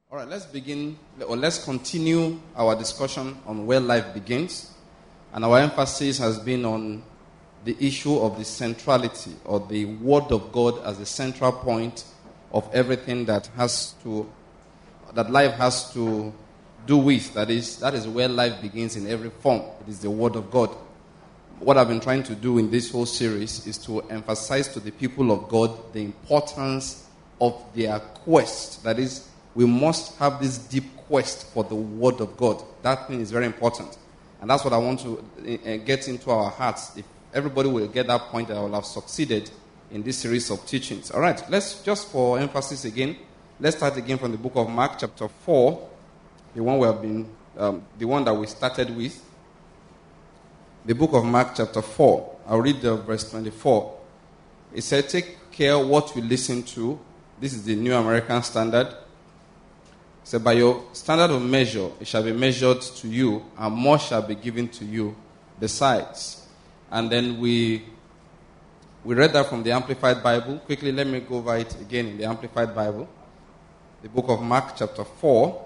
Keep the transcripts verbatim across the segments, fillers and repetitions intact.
All right, let's begin, or let's continue our discussion on where life begins. And our emphasis has been on the issue of the centrality, or the Word of God as the central point of everything that has to, that life has to do with. That is, that is where life begins in every form. It is the Word of God. What I've been trying to do in this whole series is to emphasize to the people of God the importance of their quest. That is, we must have this deep quest for the Word of God. That thing is very important. And that's what I want to uh, get into our hearts. If everybody will get that point, I will have succeeded in this series of teachings. All right, let's just for emphasis again, let's start again from the book of Mark chapter four, the one we have been, um, the one that we started with. The book of Mark chapter four. I'll read the verse twenty-four. It said, "Take care what you listen to." This is the New American Standard. It said, "By your standard of measure, it shall be measured to you, and more shall be given to you besides." And then we we read that from the Amplified Bible. Quickly, let me go over it again in the Amplified Bible. The book of Mark chapter four.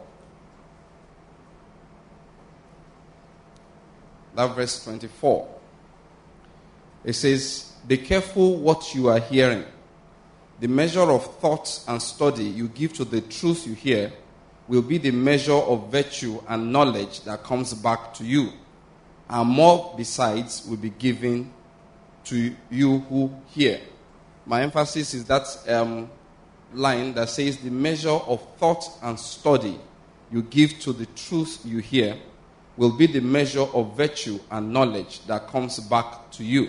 That verse twenty-four. It says, "Be careful what you are hearing. The measure of thought and study you give to the truth you hear will be the measure of virtue and knowledge that comes back to you. And more besides will be given to you who hear." My emphasis is that um, line that says, "The measure of thought and study you give to the truth you hear will be the measure of virtue and knowledge that comes back to you."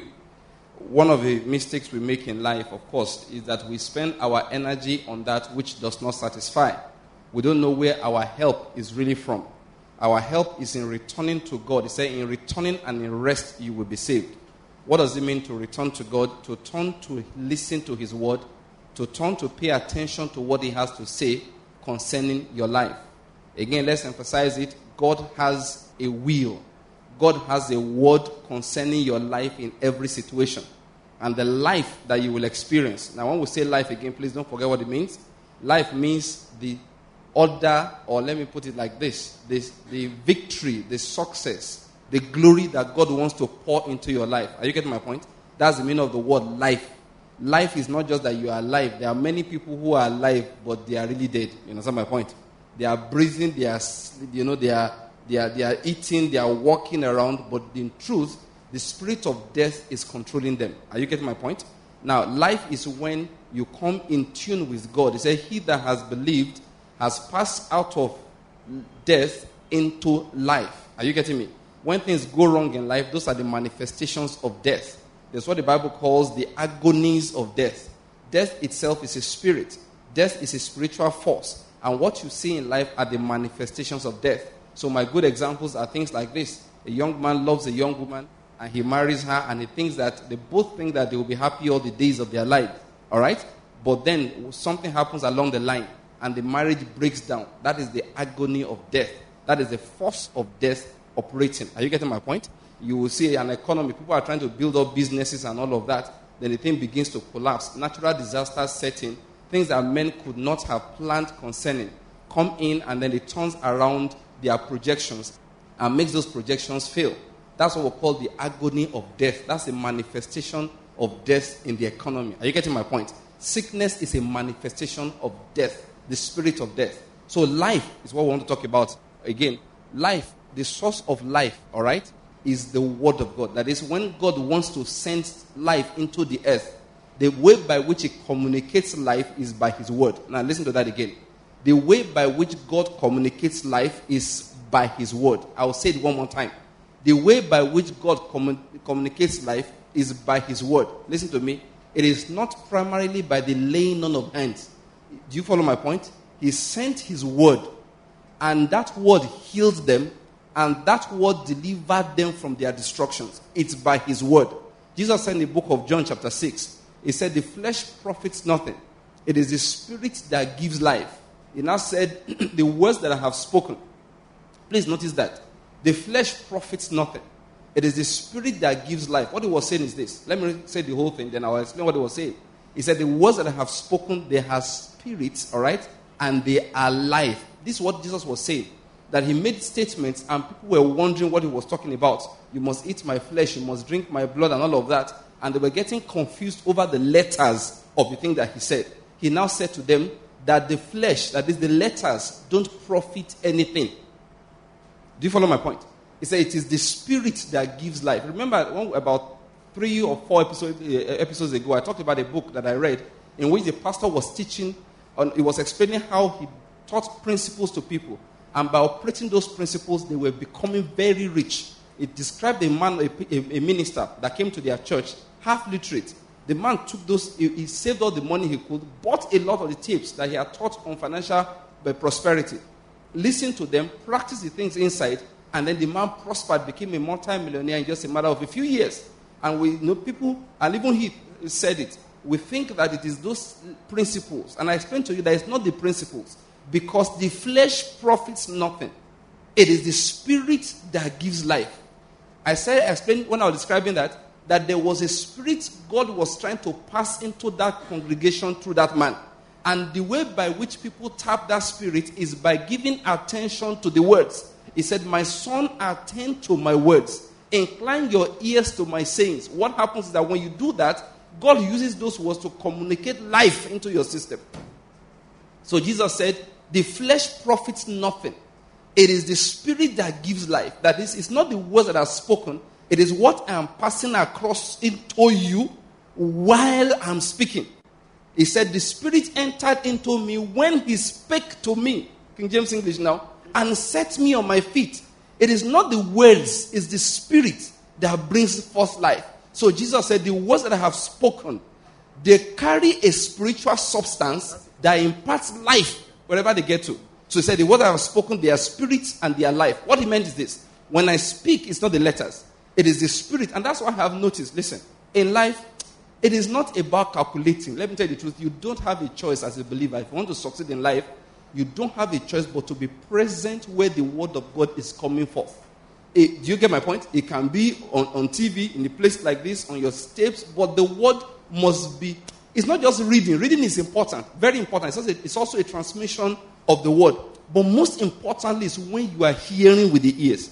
One of the mistakes we make in life, of course, is that we spend our energy on that which does not satisfy. We don't know where our help is really from. Our help is in returning to God. He said, "In returning and in rest, you will be saved." What does it mean to return to God? To turn to listen to His word, to turn to pay attention to what He has to say concerning your life. Again, let's emphasize it. God has a will. God has a word concerning your life in every situation. And the life that you will experience. Now, when we say life again, please don't forget what it means. Life means the order, or let me put it like this, this the victory, the success, the glory that God wants to pour into your life. Are you getting my point? That's the meaning of the word life. Life is not just that you are alive. There are many people who are alive, but they are really dead. You understand my point? They are breathing, they are, you know, they are, they are, they are eating, they are walking around, but in truth, the spirit of death is controlling them. Are you getting my point? Now, life is when you come in tune with God. He said, "He that has believed has passed out of death into life." Are you getting me? When things go wrong in life, those are the manifestations of death. That's what the Bible calls the agonies of death. Death itself is a spirit. Death is a spiritual force. And what you see in life are the manifestations of death. So my good examples are things like this. A young man loves a young woman, and he marries her, and he thinks that they both think that they will be happy all the days of their life. All right? But then something happens along the line, and the marriage breaks down. That is the agony of death. That is the force of death operating. Are you getting my point? You will see an economy. People are trying to build up businesses and all of that. Then the thing begins to collapse. Natural disasters set in. Things that men could not have planned concerning come in, and then it turns around their projections and makes those projections fail. That's what we call the agony of death. That's the manifestation of death in the economy. Are you getting my point? Sickness is a manifestation of death, the spirit of death. So life is what we want to talk about. Again, life, the source of life, all right, is the word of God. That is, when God wants to send life into the earth, the way by which He communicates life is by His word. Now listen to that again. The way by which God communicates life is by His word. I will say it one more time. The way by which God commun- communicates life is by His word. Listen to me. It is not primarily by the laying on of hands. Do you follow my point? He sent His word, and that word healed them, and that word delivered them from their destructions. It's by His word. Jesus said in the book of John chapter six, He said, "The flesh profits nothing. It is the spirit that gives life." He now said, "The words that I have spoken." Please notice that. The flesh profits nothing. It is the spirit that gives life. What He was saying is this. Let me say the whole thing, then I'll explain what He was saying. He said, "The words that I have spoken, they have spirits, all right, and they are life." This is what Jesus was saying. That he made statements and people were wondering what he was talking about. You must eat my flesh, you must drink my blood and all of that. And they were getting confused over the letters of the thing that he said. He now said to them that the flesh, that is the letters, don't profit anything. Do you follow my point? He said it is the spirit that gives life. Remember one, about three or four episodes, uh, episodes ago, I talked about a book that I read in which the pastor was teaching, on, he was explaining how he taught principles to people. And by operating those principles, they were becoming very rich. It described a man, a, a, a minister that came to their church, half literate. The man took those, he, he saved all the money he could, bought a lot of the tips that he had taught on financial prosperity, listened to them, practiced the things inside, and then the man prospered, became a multi-millionaire in just a matter of a few years. And we know people, and even he said it, we think that it is those principles. And I explained to you that it's not the principles, because the flesh profits nothing. It is the spirit that gives life. I said, I explained when I was describing that, that there was a spirit God was trying to pass into that congregation through that man. And the way by which people tap that spirit is by giving attention to the words. He said, my son, attend to my words. Incline your ears to my sayings. What happens is that when you do that, God uses those words to communicate life into your system. So Jesus said, the flesh profits nothing. It is the spirit that gives life. That is, it's not the words that are spoken. It is what I am passing across into you while I'm speaking. He said, the spirit entered into me when he spake to me. King James English now. And set me on my feet. It is not the words, it's the spirit that brings forth life. So Jesus said, the words that I have spoken, they carry a spiritual substance that imparts life wherever they get to. So he said, the words I have spoken, they are spirits and they are life. What he meant is this. When I speak, it's not the letters. It is the spirit. And that's what I have noticed. Listen, in life, it is not about calculating. Let me tell you the truth. You don't have a choice as a believer. If you want to succeed in life, you don't have a choice but to be present where the word of God is coming forth. It, do you get my point? It can be on, on T V, in a place like this, on your steps, but the word must be, it's not just reading. Reading is important, very important. It's also, a, it's also a transmission of the word. But most importantly is when you are hearing with the ears.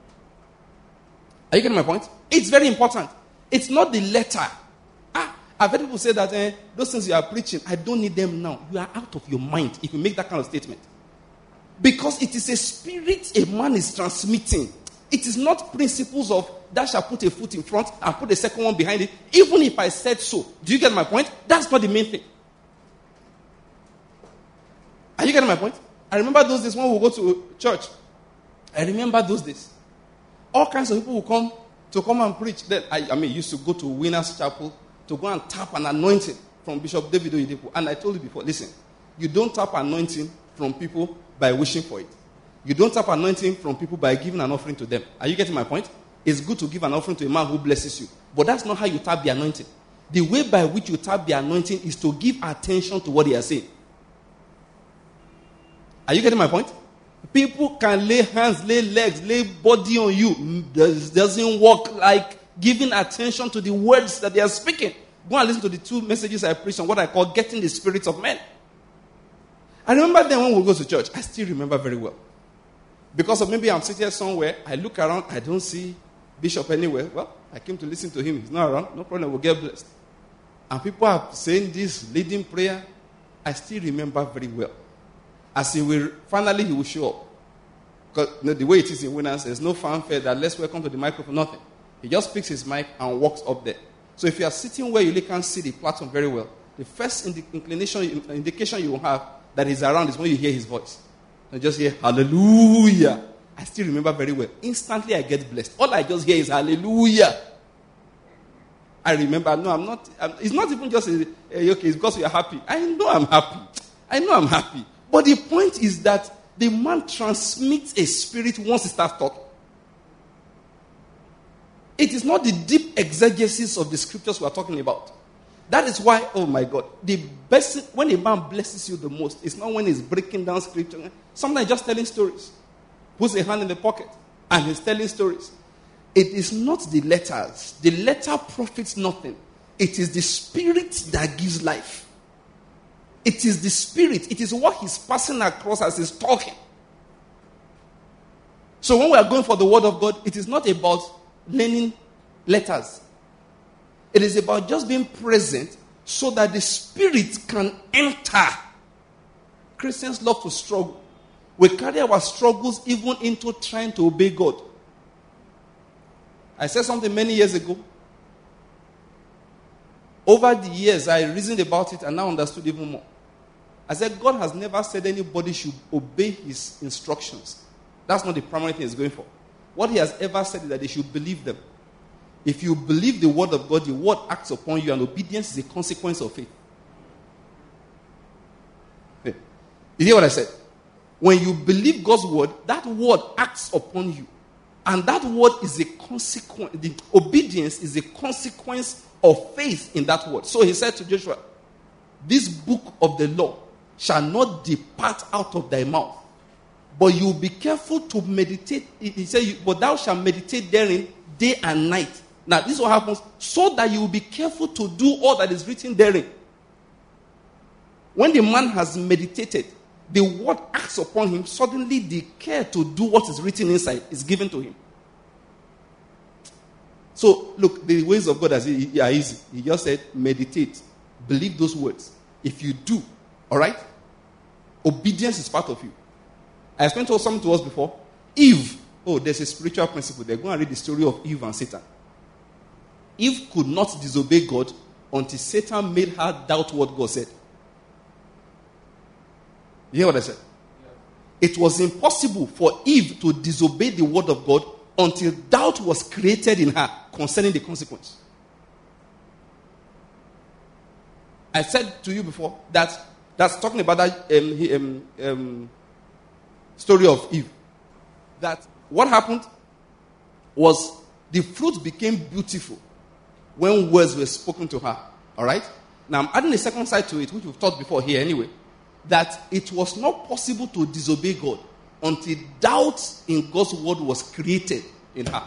Are you getting my point? It's very important. It's not the letter. Ah, I've heard people say that eh, those things you are preaching, I don't need them now. You are out of your mind if you make that kind of statement. Because it is a spirit a man is transmitting. It is not principles of that shall put a foot in front and put a second one behind it. Even if I said so. Do you get my point? That's not the main thing. Are you getting my point? I remember those days when we go to church. I remember those days. All kinds of people will come to come and preach. Then I, I mean, used to go to Winners Chapel to go and tap an anointing from Bishop David Oyedepo. And I told you before, listen, you don't tap anointing from people by wishing for it. You don't tap anointing from people by giving an offering to them. Are you getting my point? It's good to give an offering to a man who blesses you. But that's not how you tap the anointing. The way by which you tap the anointing is to give attention to what he has said. Are you getting my point? People can lay hands, lay legs, lay body on you. It doesn't work like giving attention to the words that they are speaking. Go and listen to the two messages I preached on what I call getting the spirits of men. I remember then when we go to church, I still remember very well. Because of maybe I'm sitting somewhere, I look around, I don't see Bishop anywhere. Well, I came to listen to him. He's not around. No problem, we'll get blessed. And people are saying this, leading prayer. I still remember very well. As he will, finally he will show up. Because you know, the way it is in Winners, there's no fanfare that let's welcome to the microphone, nothing. He just picks his mic and walks up there. So if you are sitting where you really can't see the platform very well, the first indi- inclination, indication you will have that he's around is when you hear his voice. And just hear, hallelujah. I still remember very well. Instantly I get blessed. All I just hear is hallelujah. I remember, no, I'm not, I'm, it's not even just, a, a, okay, it's because you're happy. I know I'm happy. I know I'm happy. But the point is that the man transmits a spirit once he starts talking. It is not the deep exegesis of the scriptures we are talking about. That is why, oh my God, the best, when a man blesses you the most, it's not when he's breaking down scripture. Sometimes just telling stories. Puts a hand in the pocket and he's telling stories. It is not the letters. The letter profits nothing. It is the spirit that gives life. It is the spirit. It is what he's passing across as he's talking. So when we are going for the word of God, it is not about learning letters. It is about just being present so that the Spirit can enter. Christians love to struggle. We carry our struggles even into trying to obey God. I said something many years ago. Over the years, I reasoned about it and now understood even more. I said, God has never said anybody should obey his instructions. That's not the primary thing he's going for. What he has ever said is that they should believe them. If you believe the word of God, the word acts upon you, and obedience is a consequence of faith. You hear what I said? When you believe God's word, that word acts upon you. And that word is a consequence. The obedience is a consequence of faith in that word. So he said to Joshua, this book of the law shall not depart out of thy mouth, but you be careful to meditate. He said, but thou shalt meditate therein day and night. Now, this is what happens, so that you will be careful to do all that is written therein. When the man has meditated, the word acts upon him, suddenly the care to do what is written inside is given to him. So, look, the ways of God are easy. He just said, meditate, believe those words. If you do, all right, obedience is part of you. I explained to something to us before. Eve, oh, there's a spiritual principle. They're going to read the story of Eve and Satan. Eve could not disobey God until Satan made her doubt what God said. You hear what I said? Yeah. It was impossible for Eve to disobey the word of God until doubt was created in her concerning the consequence. I said to you before that that's talking about that um, um, um, story of Eve. That what happened was the fruit became beautiful when words were spoken to her. All right? Now I'm adding a second side to it, which we've taught before here anyway. That it was not possible to disobey God until doubt in God's word was created in her.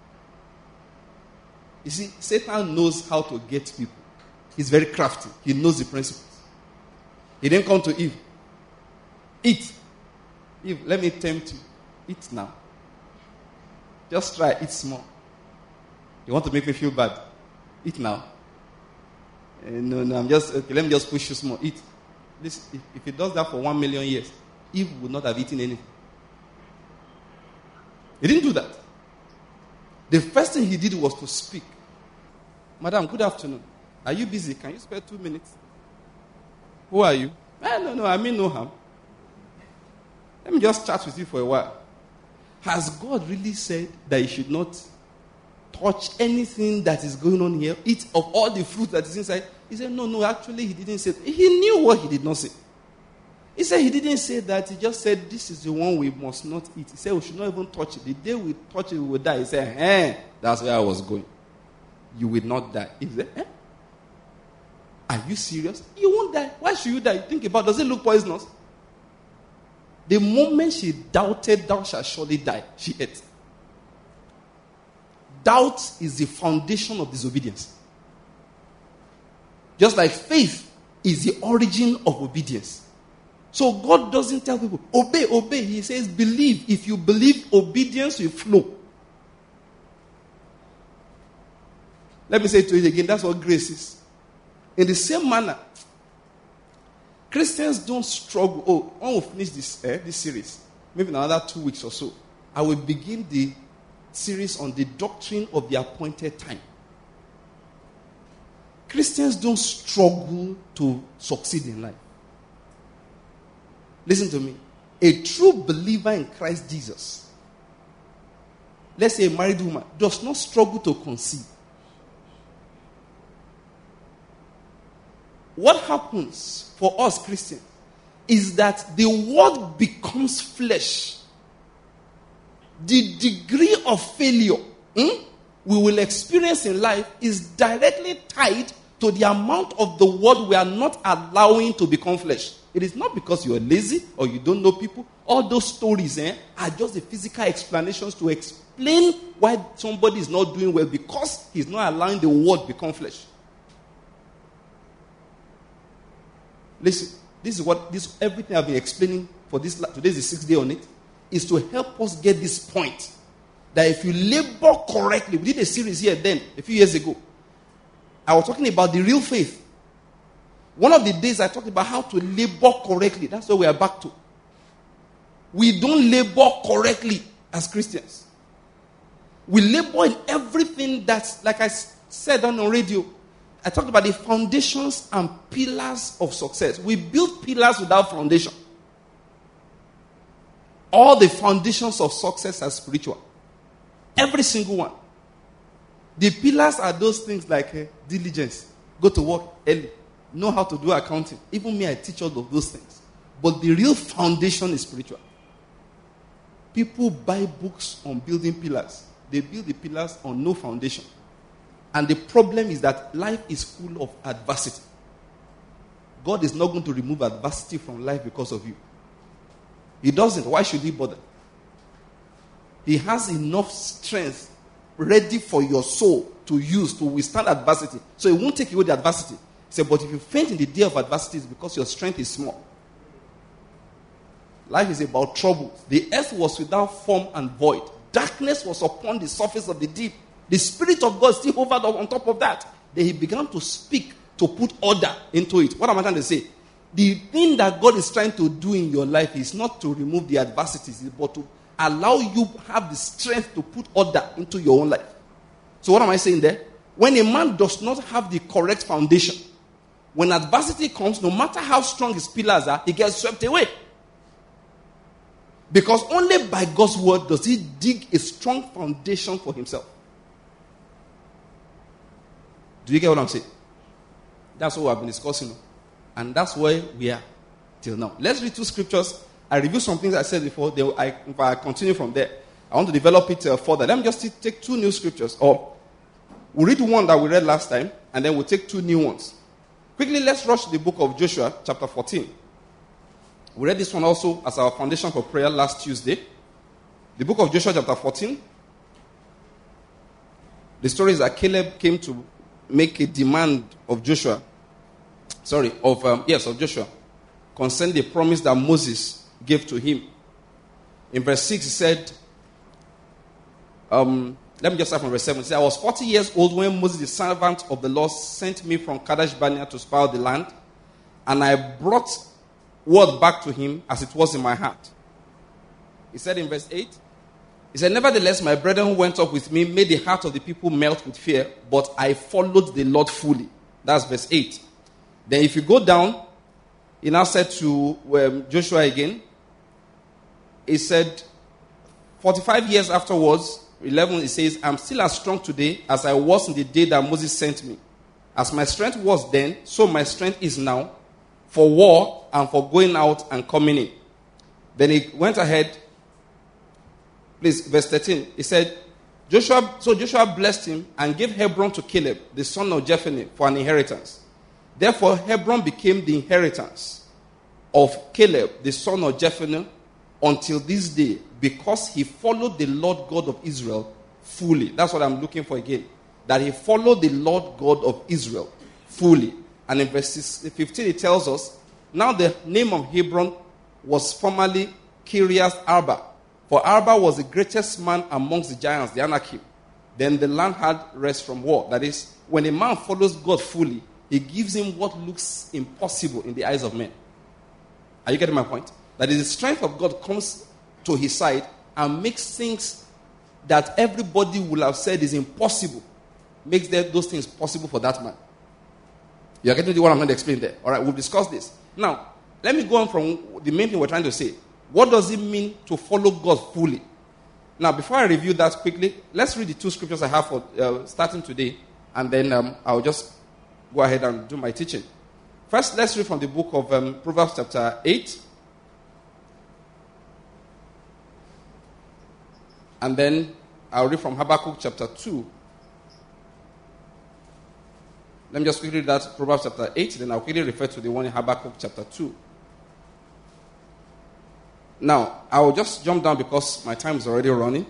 You see, Satan knows how to get people. He's very crafty. He knows the principles. He didn't come to Eve. Eat. Eve, let me tempt you. Eat now. Just try, eat small. You want to make me feel bad? Eat now. Uh, no, no, I'm just, okay, let me just push you small. Eat. This, if, if it does that for one million years, Eve would not have eaten anything. He didn't do that. The first thing he did was to speak. Madam, good afternoon. Are you busy? Can you spare two minutes? Who are you? Eh, no, no, I mean no harm. Let me just chat with you for a while. Has God really said that you should not touch anything that is going on here? Eat of all the fruit that is inside? He said, no, no, actually he didn't say that. He knew what he did not say. He said he didn't say that. He just said, this is the one we must not eat. He said we should not even touch it. The day we touch it, we will die. He said, eh, that's where I was going. You will not die. He said, eh? Are you serious? You won't die. Why should you die? Think about it. Does it look poisonous? The moment she doubted, thou shalt surely die, she ate. Doubt is the foundation of disobedience. Just like faith is the origin of obedience. So God doesn't tell people, obey, obey. He says, believe. If you believe, obedience will flow. Let me say it to you again. That's what grace is. In the same manner, Christians don't struggle. Oh, when we finish this, eh, this series, maybe in another two weeks or so, I will begin the series on the doctrine of the appointed time. Christians don't struggle to succeed in life. Listen to me. A true believer in Christ Jesus, let's say a married woman, does not struggle to conceive. What happens for us Christians is that the word becomes flesh. The degree of failure hmm, we will experience in life is directly tied to the amount of the word we are not allowing to become flesh. It is not because you are lazy or you don't know people. All those stories eh, are just the physical explanations to explain why somebody is not doing well, because he's not allowing the word become flesh. Listen, this is what this everything I've been explaining for this. Today is the sixth day on it. is to help us get this point. That if you labor correctly, we did a series here then, a few years ago. I was talking about the real faith. One of the days I talked about how to labor correctly. That's what we are back to. We don't labor correctly as Christians. We labor in everything that's, like I said on the radio, I talked about the foundations and pillars of success. We build pillars without foundation. All the foundations of success are spiritual. Every single one. The pillars are those things like uh, diligence. Go to work early. Know how to do accounting. Even me, I teach all of those things. But the real foundation is spiritual. People buy books on building pillars. They build the pillars on no foundation. And the problem is that life is full of adversity. God is not going to remove adversity from life because of you. He doesn't. Why should he bother? He has enough strength ready for your soul to use to withstand adversity. So he won't take away the adversity. He said, but if you faint in the day of adversity, it's because your strength is small. Life is about trouble. The earth was without form and void. Darkness was upon the surface of the deep. The Spirit of God still hovered on top of that. Then he began to speak to put order into it. What am I trying to say? The thing that God is trying to do in your life is not to remove the adversities, but to allow you to have the strength to put order into your own life. So what am I saying there? When a man does not have the correct foundation, when adversity comes, no matter how strong his pillars are, he gets swept away. Because only by God's word does he dig a strong foundation for himself. Do you get what I'm saying? That's what I've been discussing. And that's where we are till now. Let's read two scriptures. I review some things I said before. Then I, if I continue from there, I want to develop it uh, further. Let me just t- take two new scriptures. Or we'll read one that we read last time, and then we'll take two new ones. Quickly, let's rush to the book of Joshua, chapter fourteen. We read this one also as our foundation for prayer last Tuesday. The book of Joshua, chapter fourteen. The story is that Caleb came to make a demand of Joshua. Sorry, of, um, yes, of Joshua. Concerning the promise that Moses gave to him. In verse six, he said, um, let me just start from verse seven. He said, I was forty years old when Moses, the servant of the Lord, sent me from Kadesh Barnea to spy out the land. And I brought word back to him as it was in my heart. He said in verse eight, he said, nevertheless, my brethren who went up with me made the heart of the people melt with fear, but I followed the Lord fully. That's verse eight. Then if you go down, he now said to um, Joshua again, he said, forty-five years afterwards, eleven, he says, I'm still as strong today as I was in the day that Moses sent me. As my strength was then, so my strength is now, for war and for going out and coming in. Then he went ahead. Please, verse thirteen. He said, Joshua, so Joshua blessed him and gave Hebron to Caleb, the son of Jephunneh, for an inheritance. Therefore, Hebron became the inheritance of Caleb, the son of Jephunneh, until this day, because he followed the Lord God of Israel fully. That's what I'm looking for again. That he followed the Lord God of Israel fully. And in verse fifteen, it tells us, now the name of Hebron was formerly Kiriath Arba. For Arba was the greatest man amongst the giants, the Anakim. Then the land had rest from war. That is, when a man follows God fully, he gives him what looks impossible in the eyes of men. Are you getting my point? That is, the strength of God comes to his side and makes things that everybody would have said is impossible, makes those things possible for that man. You are getting to what I'm going to explain there. All right, we'll discuss this. Now, let me go on from the main thing we're trying to say. What does it mean to follow God fully? Now, before I review that quickly, let's read the two scriptures I have for uh, starting today, and then um, I'll just go ahead and do my teaching. First, let's read from the book of um, Proverbs chapter eight. And then I'll read from Habakkuk chapter two. Let me just quickly read that, Proverbs chapter eight, then I'll quickly refer to the one in Habakkuk chapter two. Now, I will just jump down because my time is already running.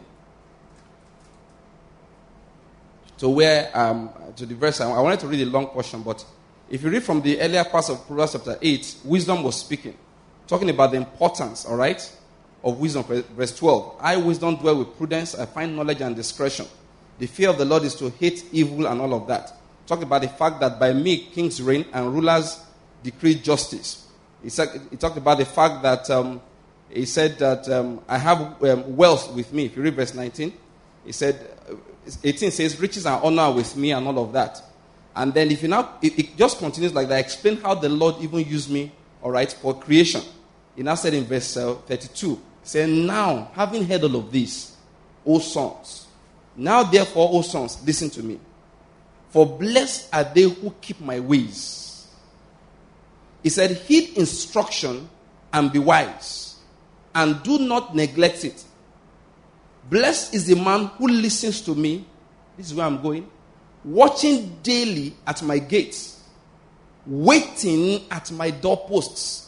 To where, um, to the verse, I wanted to read a long portion, but if you read from the earlier parts of Proverbs chapter eight, wisdom was speaking, talking about the importance, all right, of wisdom. Verse twelve. I, wisdom, dwell with prudence. I find knowledge and discretion. The fear of the Lord is to hate evil and all of that. Talk about the fact that by me kings reign and rulers decree justice. He, said, he talked about the fact that um, he said that um, I have um, wealth with me. If you read verse nineteen, he said, eighteen says, riches and honor with me and all of that. And then if you now, it, it just continues like that. Explain how the Lord even used me, all right, for creation. He now said in verse uh, thirty-two, he said, now, having heard all of this, O sons, now therefore, O sons, listen to me. For blessed are they who keep my ways. He said, heed instruction and be wise, and do not neglect it. Blessed is the man who listens to me. This is where I'm going. Watching daily at my gates, waiting at my doorposts.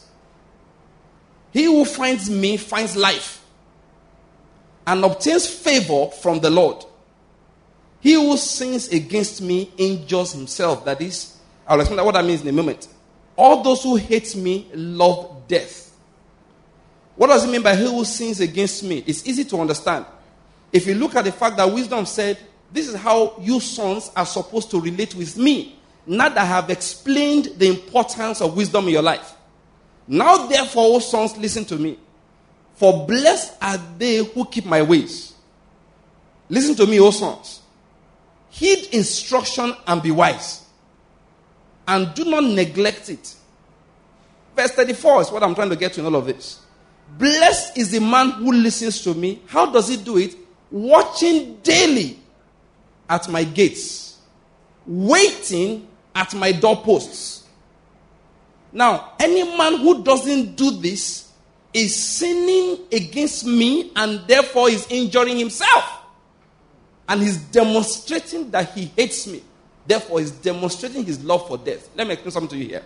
He who finds me finds life and obtains favor from the Lord. He who sins against me injures himself. That is, I'll explain what that means in a moment. All those who hate me love death. What does it mean by he who sins against me? It's easy to understand. If you look at the fact that wisdom said, this is how you sons are supposed to relate with me. Now that I have explained the importance of wisdom in your life. Now therefore, O sons, listen to me. For blessed are they who keep my ways. Listen to me, O sons. Heed instruction and be wise. And do not neglect it. Verse thirty-four is what I'm trying to get to in all of this. Blessed is the man who listens to me. How does he do it? Watching daily at my gates. Waiting at my doorposts. Now, any man who doesn't do this is sinning against me and therefore is injuring himself. And he's demonstrating that he hates me. Therefore, he's demonstrating his love for death. Let me explain something to you here.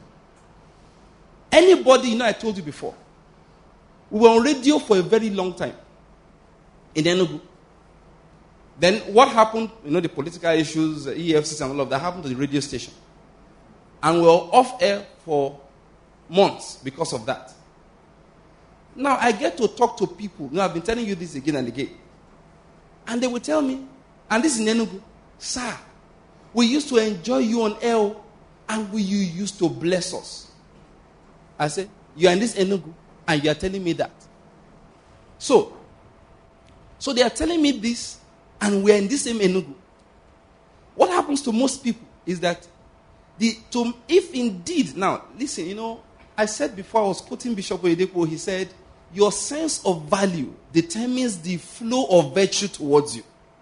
Anybody, you know, I told you before, we were on radio for a very long time in Enugu. Then what happened, you know, the political issues, E F C and all of that happened to the radio station. And we were off air for months because of that. Now, I get to talk to people. You know, I've been telling you this again and again. And they will tell me, and this is in Enugu, sir, we used to enjoy you on air, and we, you used to bless us. I said, you are in this Enugu, and you are telling me that. So, so they are telling me this, and we are in this same Enugu. What happens to most people is that, the to, if indeed, now, listen, you know, I said before I was quoting Bishop Oyedepo, he said, your sense of value determines the flow of virtue towards you.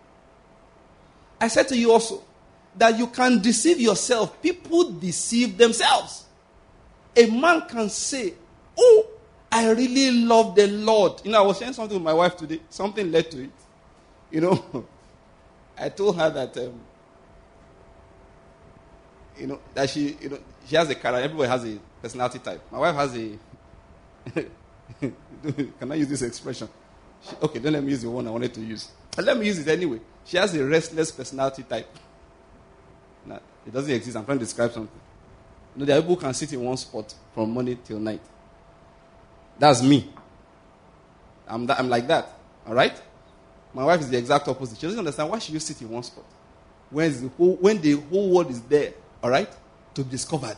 I said to you also that you can deceive yourself. People deceive themselves. A man can say, oh, I really love the Lord. You know, I was sharing something with my wife today. Something led to it. You know, I told her that, um, you know, that she, you know, she has a character. Everybody has a personality type. My wife has a... Can I use this expression? She, okay, don't let me use the one I wanted to use. But let me use it anyway. She has a restless personality type. Now, it doesn't exist. I'm trying to describe something. You know, there are people who can sit in one spot from morning till night. That's me. I'm, that, I'm like that. All right? My wife is the exact opposite. She doesn't understand why should you sit in one spot when the whole, when the whole world is there, all right, to be discovered.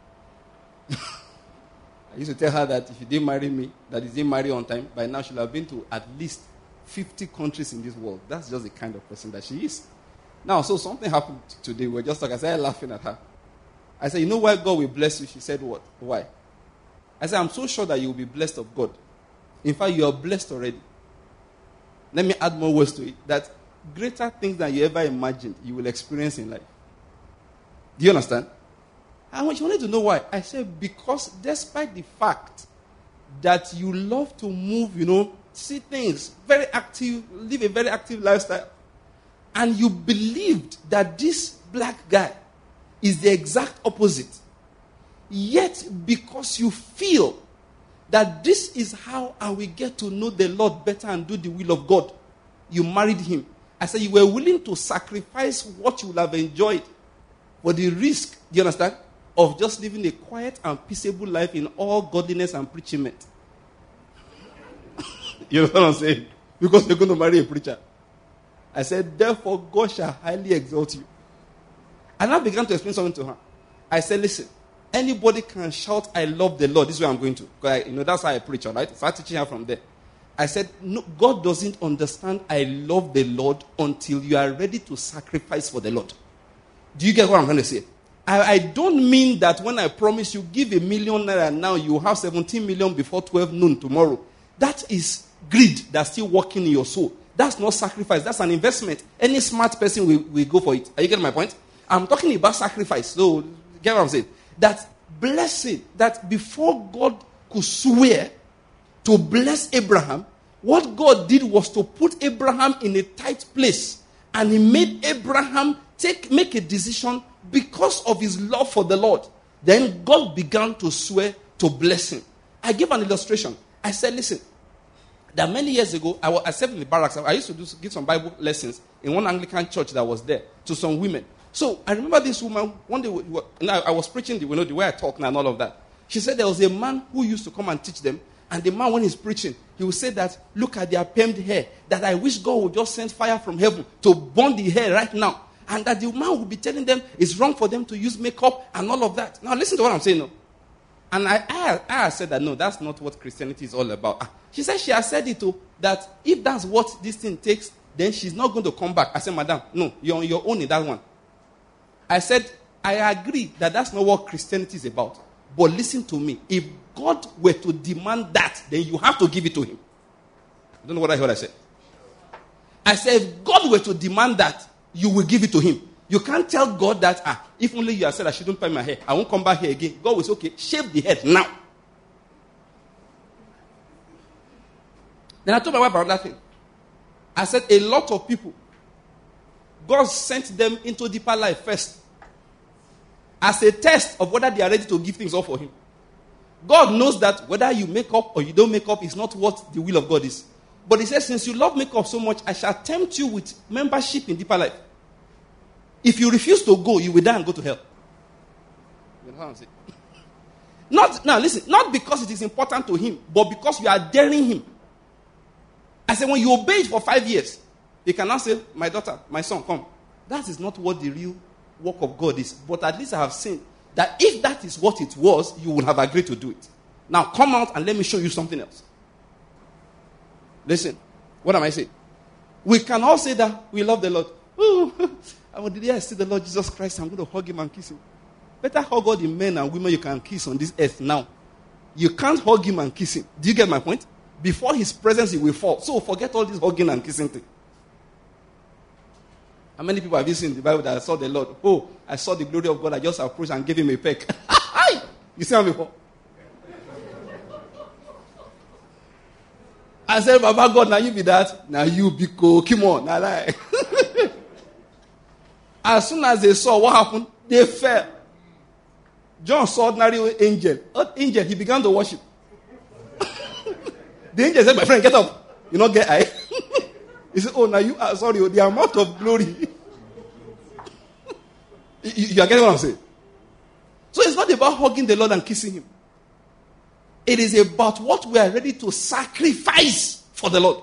I used to tell her that if you didn't marry me, that you didn't marry on time, by now she'll have been to at least fifty countries in this world. That's just the kind of person that she is. Now, so something happened today. We were just talking. I started laughing at her. I said, you know why God will bless you? She said, what? Why? I said, I'm so sure that you will be blessed of God. In fact, you are blessed already. Let me add more words to it. That greater things than you ever imagined you will experience in life. Do you understand? And she wanted to know why. I said, because despite the fact that you love to move, you know, see things, very active, live a very active lifestyle, and you believed that this black guy is the exact opposite, yet because you feel that this is how I will get to know the Lord better and do the will of God, you married him. I said you were willing to sacrifice what you would have enjoyed for the risk, do you understand, of just living a quiet and peaceable life in all godliness and preachment. You know what I'm saying? Because you're going to marry a preacher. I said, therefore, God shall highly exalt you. And I began to explain something to her. I said, listen, anybody can shout, I love the Lord. This is where I'm going to. Because I, you know, that's how I preach, all right? Start teaching her from there. I said, no, God doesn't understand I love the Lord until you are ready to sacrifice for the Lord. Do you get what I'm trying to say? I, I don't mean that when I promise you give a million naira now, you have seventeen million before twelve noon tomorrow. That is greed that's still working in your soul. That's not sacrifice. That's an investment. Any smart person will, will go for it. Are you getting my point? I'm talking about sacrifice. So, get what I'm saying? That blessing, that before God could swear to bless Abraham, what God did was to put Abraham in a tight place. And he made Abraham take make a decision because of his love for the Lord. Then God began to swear to bless him. I gave an illustration. I said, listen, that many years ago, I, was, I served in the barracks. I used to do, give some Bible lessons in one Anglican church that was there to some women. So I remember this woman, one day, we were, I was preaching the, you know, the way I talk now and all of that. She said there was a man who used to come and teach them. And the man, when he's preaching, he will say that, look at their permed hair, that I wish God would just send fire from heaven to burn the hair right now. And that the man will be telling them it's wrong for them to use makeup and all of that. Now listen to what I'm saying now. And I, I, I said that, no, that's not what Christianity is all about. She said she has said it too, that if that's what this thing takes, then she's not going to come back. I said, madam, no, you're on your own in that one. I said, I agree that that's not what Christianity is about. But listen to me. If God were to demand that, then you have to give it to him. I don't know what I heard I said. I said, if God were to demand that, you will give it to him. You can't tell God that, ah, if only you have said I shouldn't pay my hair, I won't come back here again. God will say, okay, shave the head now. Then I told my wife about that thing. I said, a lot of people, God sent them into deeper life first as a test of whether they are ready to give things up for him. God knows that whether you make up or you don't make up is not what the will of God is. But he says, since you love makeup so much, I shall tempt you with membership in deeper life. If you refuse to go, you will die and go to hell. You know what I'm saying? Not, now listen, not because it is important to him, but because you are daring him. I said, when you obey it for five years, they can now say, my daughter, my son, come. That is not what the real work of God is. But at least I have seen that if that is what it was, you would have agreed to do it. Now come out and let me show you something else. Listen, what am I saying? We can all say that we love the Lord. Oh, the day I see the Lord Jesus Christ, I'm going to hug him and kiss him. Better hug all the men and women you can kiss on this earth now. You can't hug him and kiss him. Do you get my point? Before his presence, he will fall. So forget all this hugging and kissing thing. How many people have you seen in the Bible that I saw the Lord? Oh, I saw the glory of God. I just approached and gave him a peck. You see him before? I said, Baba God, now you be that. Now you be cool. Come on. Now lie. As soon as they saw what happened, they fell. John saw ordinary angel. Angel, he began to worship. The angel said, my friend, get up. You not get eye. He said, oh, now you are sorry. The amount of glory. you, you are getting what I'm saying? So it's not about hugging the Lord and kissing him. It is about what we are ready to sacrifice for the Lord.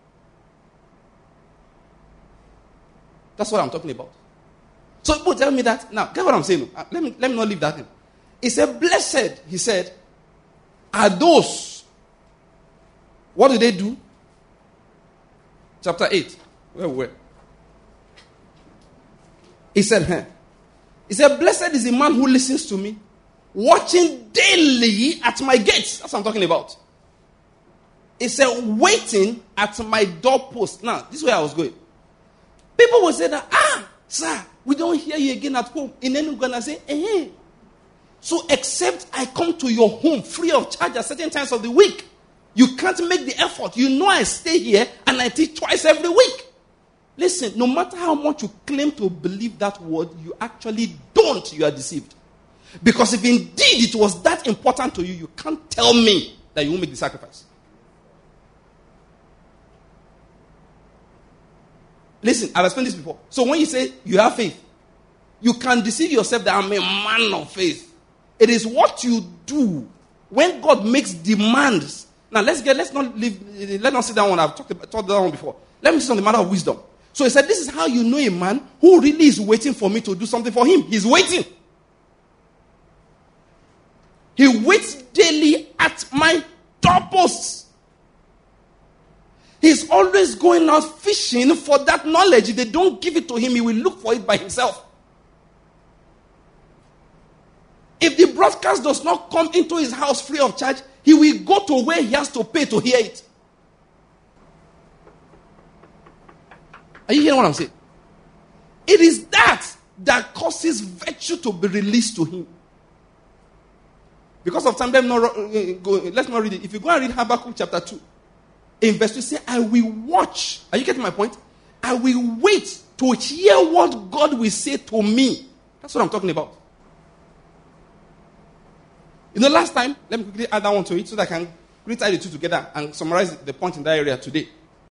That's what I'm talking about. So people tell me that. Now, get what I'm saying. Let me, let me not leave that in. He said, blessed, he said, are those. What do they do? Chapter eight. Where were? He said, huh. He said, blessed is the man who listens to me, watching daily at my gates. That's what I'm talking about. He said, waiting at my doorpost. Now, this is where I was going. People will say that, ah, sir, we don't hear you again at home. And then we're going to say, eh. So except I come to your home free of charge at certain times of the week, you can't make the effort. You know I stay here and I teach twice every week. Listen, no matter how much you claim to believe that word, you actually don't. You are deceived. Because if indeed it was that important to you, you can't tell me that you won't make the sacrifice. Listen, I've explained this before. So when you say you have faith, you can deceive yourself that I'm a man of faith. It is what you do when God makes demands Now let's get, let's not leave, let not sit down one. I've talked about talked that one before. Let me see on the matter of wisdom. So he said, this is how you know a man who really is waiting for me to do something for him. He's waiting. He waits daily at my doorposts. He's always going out fishing for that knowledge. If they don't give it to him, he will look for it by himself. If the broadcast does not come into his house free of charge, he will go to where he has to pay to hear it. Are you hearing what I'm saying? It is that that causes virtue to be released to him. Because of time, let not go, let's not read it. If you go and read Habakkuk chapter two, in verse two, say, I will watch. Are you getting my point? I will wait to hear what God will say to me. That's what I'm talking about. You know, last time, let me quickly add that one to it so that I can quickly tie the two together and summarize the point in that area today.